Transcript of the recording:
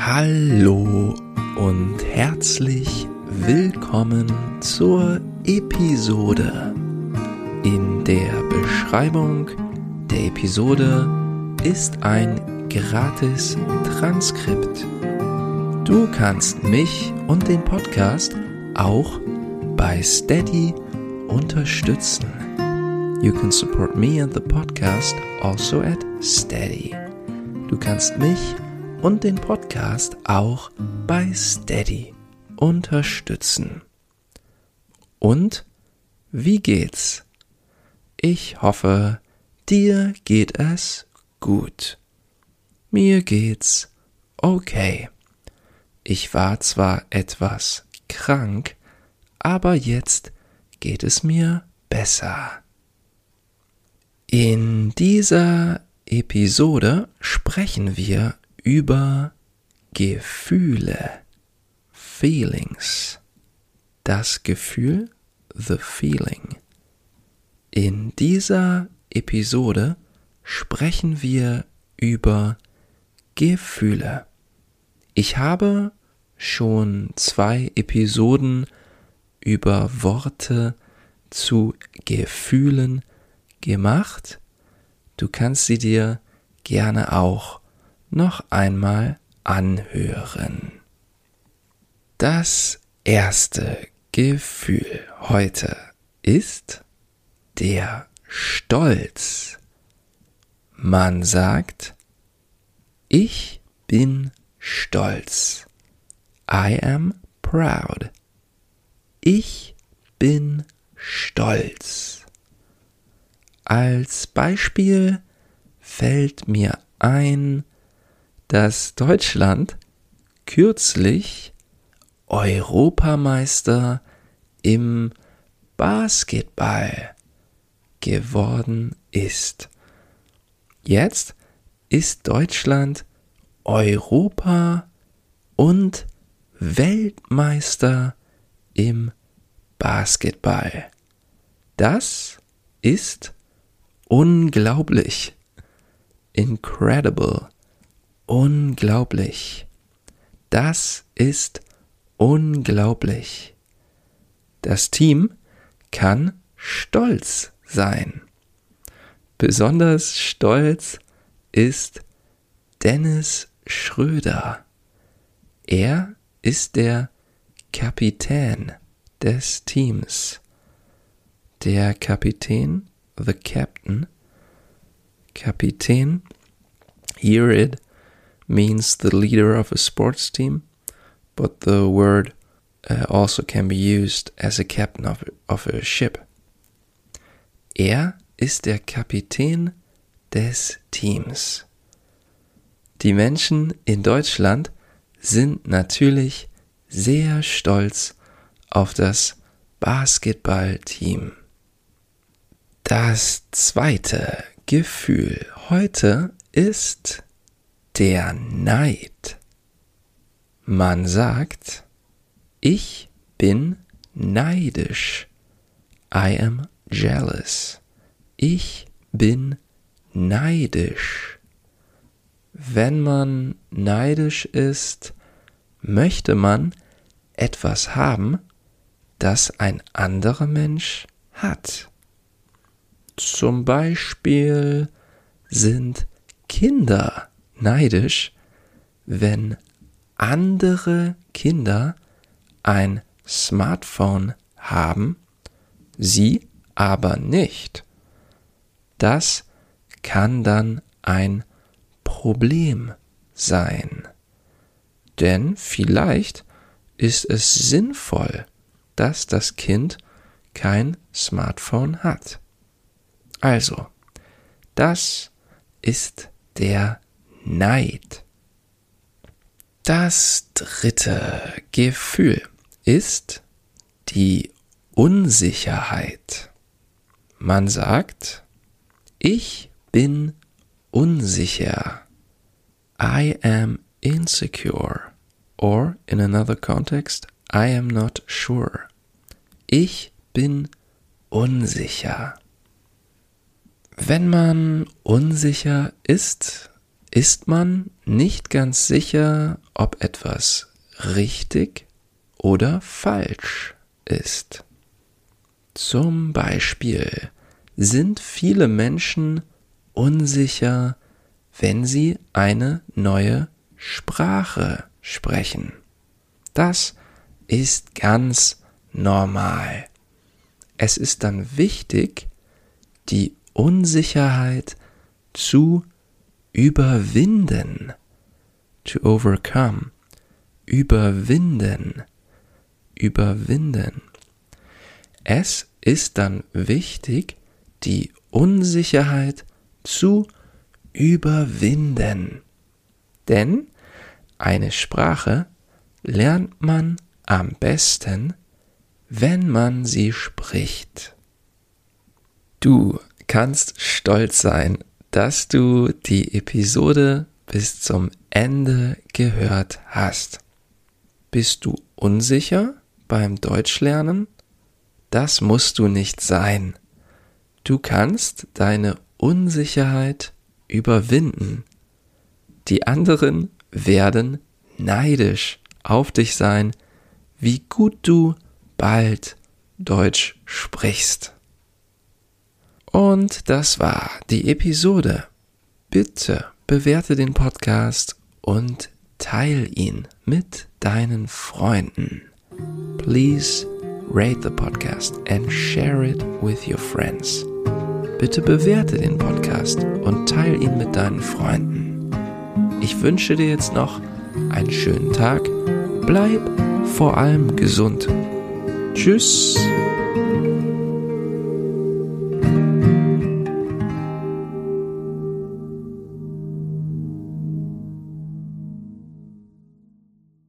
Hallo und herzlich willkommen zur Episode. In der Beschreibung der Episode ist ein gratis Transkript. Du kannst mich und den Podcast auch bei Steady unterstützen. You can support me and the podcast also at Steady. Du kannst mich und den Podcast auch bei Steady unterstützen. Und wie geht's? Ich hoffe, dir geht es gut. Mir geht's okay. Ich war zwar etwas krank, aber jetzt geht es mir besser. In dieser Episode sprechen wir über Gefühle, Feelings, das Gefühl, the feeling. In dieser Episode sprechen wir über Gefühle. Ich habe schon 2 Episoden über Worte zu Gefühlen gemacht. Du kannst sie dir gerne auch noch einmal anhören. Das erste Gefühl heute ist der Stolz. Man sagt, ich bin stolz. I am proud. Ich bin stolz. Als Beispiel fällt mir ein, dass Deutschland kürzlich Europameister im Basketball geworden ist. Jetzt ist Deutschland Europa- und Weltmeister im Basketball. Das ist unglaublich. Incredible. Unglaublich. Das ist unglaublich. Das Team kann stolz sein. Besonders stolz ist Dennis Schröder. Er ist der Kapitän des Teams. Der Kapitän, the captain, Kapitän, here it means the leader of a sports team, but the word also can be used as a captain of a ship. Er ist der Kapitän des Teams. Die Menschen in Deutschland sind natürlich sehr stolz auf das Basketballteam. Das zweite Gefühl heute ist der Neid. Man sagt, ich bin neidisch. I am jealous. Ich bin neidisch. Wenn man neidisch ist, möchte man etwas haben, das ein anderer Mensch hat. Zum Beispiel sind Kinder neidisch, wenn andere Kinder ein Smartphone haben, sie aber nicht. Das kann dann ein Problem sein. Denn vielleicht ist es sinnvoll, dass das Kind kein Smartphone hat. Also, das ist der Neid. Das dritte Gefühl ist die Unsicherheit. Man sagt, ich bin unsicher. I am insecure. Or in another context, I am not sure. Ich bin unsicher. Wenn man unsicher ist, ist man nicht ganz sicher, ob etwas richtig oder falsch ist. Zum Beispiel sind viele Menschen unsicher, wenn sie eine neue Sprache sprechen. Das ist ganz normal. Es ist dann wichtig, die Unsicherheit zu überwinden. To overcome. Überwinden. Es ist dann wichtig, die Unsicherheit zu überwinden. Denn eine Sprache lernt man am besten, wenn man sie spricht. Du kannst stolz sein, dass du die Episode bis zum Ende gehört hast. Bist du unsicher beim Deutschlernen? Das musst du nicht sein. Du kannst deine Unsicherheit überwinden. Die anderen werden neidisch auf dich sein, wie gut du bald Deutsch sprichst. Und das war die Episode. Bitte bewerte den Podcast und teile ihn mit deinen Freunden. Please rate the podcast and share it with your friends. Bitte bewerte den Podcast und teile ihn mit deinen Freunden. Ich wünsche dir jetzt noch einen schönen Tag. Bleib vor allem gesund. Tschüss.